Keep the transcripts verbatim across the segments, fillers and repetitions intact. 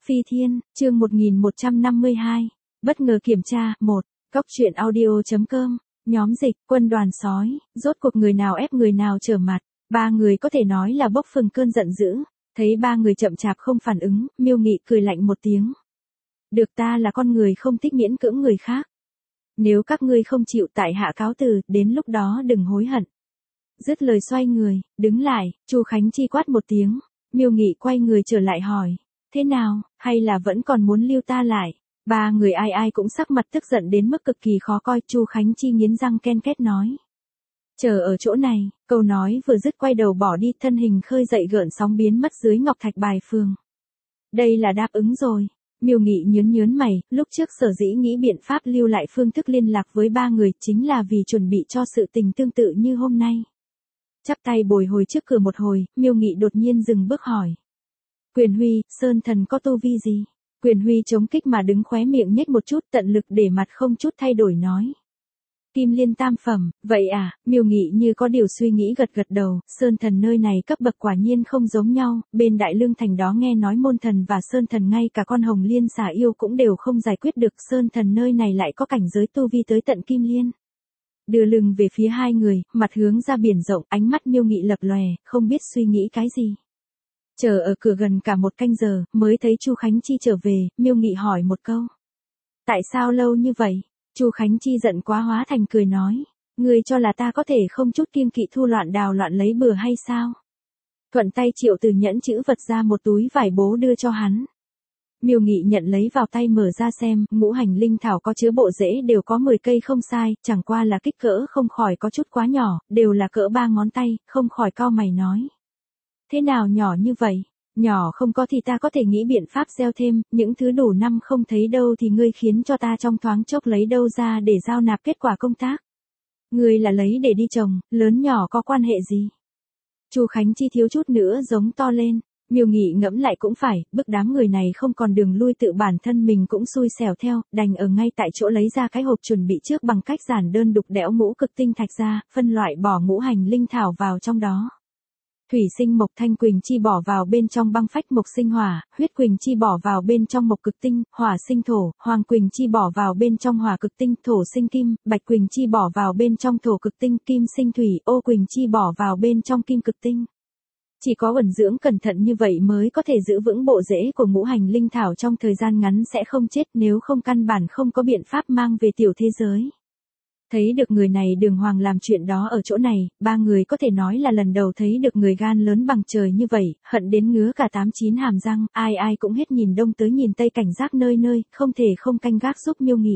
Phi Thiên, chương một nghìn một trăm năm mươi hai. Bất ngờ kiểm tra, một. Góc truyện audio.com. Nhóm dịch, quân đoàn sói, rốt cuộc người nào ép người nào trở mặt. Ba người có thể nói là bốc phừng cơn giận dữ. Thấy ba người chậm chạp không phản ứng, Miêu Nghị cười lạnh một tiếng. Được, ta là con người không thích miễn cưỡng người khác. Nếu các ngươi không chịu, tại hạ cáo từ, đến lúc đó đừng hối hận. Dứt lời xoay người, đứng lại, Chu Khánh Chi quát một tiếng. Miêu Nghị quay người trở lại hỏi. Thế nào, hay là vẫn còn muốn lưu ta lại? Ba người ai ai cũng sắc mặt tức giận đến mức cực kỳ khó coi. Chu Khánh Chi nghiến răng ken két nói. Chờ ở chỗ này, câu nói vừa dứt quay đầu bỏ đi, thân hình khơi dậy gợn sóng biến mất dưới ngọc thạch bài phường. Đây là đáp ứng rồi. Miêu Nghị nhớn nhớn mày, lúc trước sở dĩ nghĩ biện pháp lưu lại phương thức liên lạc với ba người chính là vì chuẩn bị cho sự tình tương tự như hôm nay. Chắp tay bồi hồi trước cửa một hồi, Miêu Nghị đột nhiên dừng bước hỏi. Quyền Huy, Sơn Thần có tu vi gì? Quyền Huy chống kích mà đứng khóe miệng nhếch một chút, tận lực để mặt không chút thay đổi nói. Kim Liên tam phẩm, vậy à? Miêu Nghị như có điều suy nghĩ gật gật đầu. Sơn Thần nơi này cấp bậc quả nhiên không giống nhau, bên Đại Lương Thành đó nghe nói Môn Thần và Sơn Thần ngay cả con Hồng Liên xà yêu cũng đều không giải quyết được. Sơn Thần nơi này lại có cảnh giới tu vi tới tận Kim Liên. Đưa lưng về phía hai người, mặt hướng ra biển rộng, ánh mắt Miêu Nghị lập lòe, không biết suy nghĩ cái gì. Chờ ở cửa gần cả một canh giờ, mới thấy Chu Khánh Chi trở về. Miêu Nghị hỏi một câu. Tại sao lâu như vậy? Chu Khánh Chi giận quá hóa thành cười nói. Ngươi cho là ta có thể không chút kiêng kỵ thu loạn đào loạn lấy bừa hay sao? Thuận tay Triệu Từ nhẫn chữ vật ra một túi vải bố đưa cho hắn. Miêu Nghị nhận lấy vào tay mở ra xem, ngũ hành linh thảo có chứa bộ rễ đều có mười cây không sai, chẳng qua là kích cỡ không khỏi có chút quá nhỏ, đều là cỡ ba ngón tay, không khỏi cau mày nói. Thế nào nhỏ như vậy? Nhỏ không có thì ta có thể nghĩ biện pháp gieo thêm, những thứ đủ năm không thấy đâu thì ngươi khiến cho ta trong thoáng chốc lấy đâu ra để giao nạp kết quả công tác. Ngươi là lấy để đi trồng, lớn nhỏ có quan hệ gì? Chu Khánh Chi thiếu chút nữa giống to lên. Miêu Nghị ngẫm lại cũng phải, bức đám người này không còn đường lui, tự bản thân mình cũng xui xẻo theo, đành ở ngay tại chỗ lấy ra cái hộp chuẩn bị trước bằng cách giản đơn đục đẽo ngũ cực tinh thạch ra, phân loại bỏ ngũ hành linh thảo vào trong đó. Thủy sinh mộc thanh quỳnh chi bỏ vào bên trong băng phách mộc sinh hỏa, huyết quỳnh chi bỏ vào bên trong mộc cực tinh, hỏa sinh thổ, hoàng quỳnh chi bỏ vào bên trong hỏa cực tinh, thổ sinh kim, bạch quỳnh chi bỏ vào bên trong thổ cực tinh, kim sinh thủy, ô quỳnh chi bỏ vào bên trong kim cực tinh. Chỉ có ẩn dưỡng cẩn thận như vậy mới có thể giữ vững bộ rễ của ngũ hành linh thảo trong thời gian ngắn sẽ không chết, nếu không căn bản không có biện pháp mang về tiểu thế giới. Thấy được người này đường hoàng làm chuyện đó ở chỗ này, ba người có thể nói là lần đầu thấy được người gan lớn bằng trời như vậy, hận đến ngứa cả tám chín hàm răng, ai ai cũng hết nhìn đông tới nhìn tây cảnh giác nơi nơi, không thể không canh gác giúp Miêu Nghị.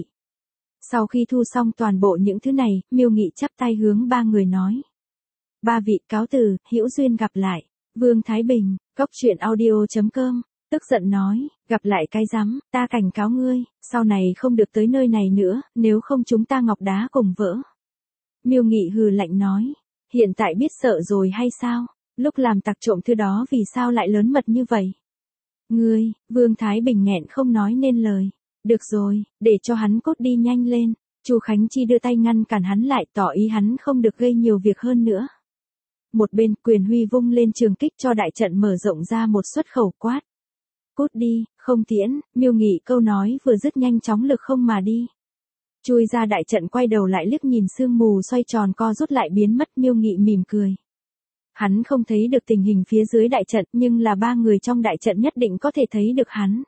Sau khi thu xong toàn bộ những thứ này, Miêu Nghị chắp tay hướng ba người nói. Ba vị cáo từ, hữu duyên gặp lại. Vương Thái Bình, góc truyện audio.com, tức giận nói, gặp lại cái rắm, ta cảnh cáo ngươi, sau này không được tới nơi này nữa, nếu không chúng ta ngọc đá cùng vỡ. Miêu Nghị hừ lạnh nói, hiện tại biết sợ rồi hay sao, lúc làm tặc trộm thứ đó vì sao lại lớn mật như vậy? Ngươi, Vương Thái Bình nghẹn không nói nên lời, được rồi, để cho hắn cốt đi nhanh lên. Chu Khánh Chi đưa tay ngăn cản hắn lại, tỏ ý hắn không được gây nhiều việc hơn nữa. Một bên, Quyền Huy vung lên trường kích cho đại trận mở rộng ra một xuất khẩu quát. Cút đi, không tiễn. Miêu Nghị câu nói vừa dứt nhanh chóng lực không mà đi. Chui ra đại trận quay đầu lại liếc nhìn sương mù xoay tròn co rút lại biến mất. Miêu Nghị mỉm cười. Hắn không thấy được tình hình phía dưới đại trận, nhưng là ba người trong đại trận nhất định có thể thấy được hắn.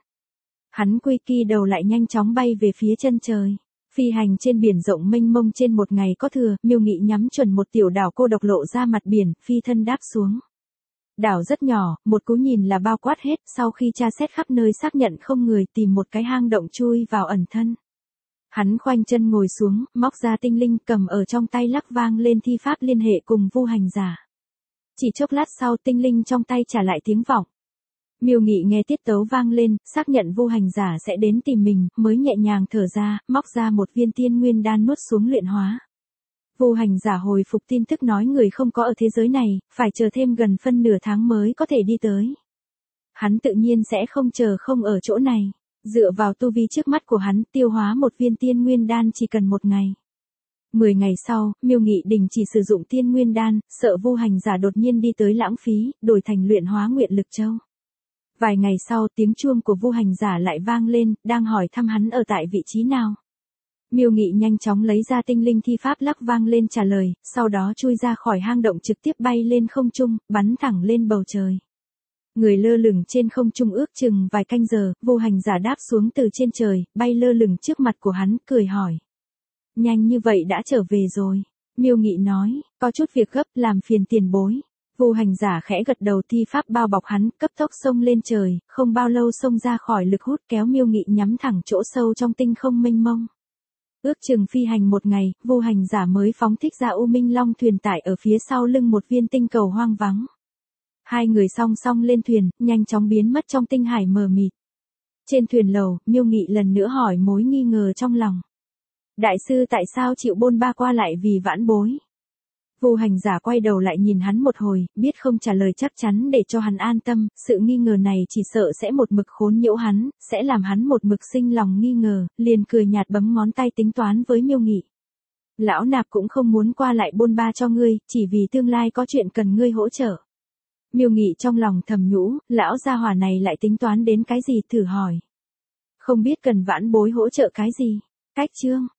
Hắn quy kỳ đầu lại nhanh chóng bay về phía chân trời. Phi hành trên biển rộng mênh mông trên một ngày có thừa, Miêu Nghị nhắm chuẩn một tiểu đảo cô độc lộ ra mặt biển, phi thân đáp xuống. Đảo rất nhỏ, một cú nhìn là bao quát hết, sau khi tra xét khắp nơi xác nhận không người, tìm một cái hang động chui vào ẩn thân. Hắn khoanh chân ngồi xuống, móc ra tinh linh cầm ở trong tay lắc vang lên thi pháp liên hệ cùng Vu Hành Giả. Chỉ chốc lát sau tinh linh trong tay trả lại tiếng vọng. Miêu Nghị nghe tiết tấu vang lên, xác nhận Vu Hành Giả sẽ đến tìm mình, mới nhẹ nhàng thở ra, móc ra một viên tiên nguyên đan nuốt xuống luyện hóa. Vu Hành Giả hồi phục tin tức nói người không có ở thế giới này, phải chờ thêm gần phân nửa tháng mới có thể đi tới. Hắn tự nhiên sẽ không chờ không ở chỗ này. Dựa vào tu vi trước mắt của hắn, tiêu hóa một viên tiên nguyên đan chỉ cần một ngày. Mười ngày sau, Miêu Nghị đình chỉ sử dụng tiên nguyên đan, sợ Vu Hành Giả đột nhiên đi tới lãng phí, đổi thành luyện hóa nguyện lực châu. Vài ngày sau tiếng chuông của Vu Hành Giả lại vang lên, đang hỏi thăm hắn ở tại vị trí nào. Miêu Nghị nhanh chóng lấy ra tinh linh thi pháp lắc vang lên trả lời, sau đó chui ra khỏi hang động trực tiếp bay lên không trung, bắn thẳng lên bầu trời. Người lơ lửng trên không trung ước chừng vài canh giờ, Vu Hành Giả đáp xuống từ trên trời, bay lơ lửng trước mặt của hắn, cười hỏi. Nhanh như vậy đã trở về rồi. Miêu Nghị nói, có chút việc gấp, làm phiền tiền bối. Vu Hành Giả khẽ gật đầu, thi pháp bao bọc hắn, cấp tốc xông lên trời, không bao lâu xông ra khỏi lực hút kéo Miêu Nghị nhắm thẳng chỗ sâu trong tinh không mênh mông. Ước chừng phi hành một ngày, Vu Hành Giả mới phóng thích ra U Minh Long thuyền tải ở phía sau lưng một viên tinh cầu hoang vắng. Hai người song song lên thuyền, nhanh chóng biến mất trong tinh hải mờ mịt. Trên thuyền lầu, Miêu Nghị lần nữa hỏi mối nghi ngờ trong lòng. Đại sư tại sao chịu bôn ba qua lại vì vãn bối? Vu Hành Giả quay đầu lại nhìn hắn một hồi, biết không trả lời chắc chắn để cho hắn an tâm, sự nghi ngờ này chỉ sợ sẽ một mực khốn nhiễu hắn, sẽ làm hắn một mực sinh lòng nghi ngờ, liền cười nhạt bấm ngón tay tính toán với Miêu Nghị. Lão nạp cũng không muốn qua lại bôn ba cho ngươi, chỉ vì tương lai có chuyện cần ngươi hỗ trợ. Miêu Nghị trong lòng thầm nhũ, lão gia hỏa này lại tính toán đến cái gì, thử hỏi. Không biết cần vãn bối hỗ trợ cái gì? Cách chương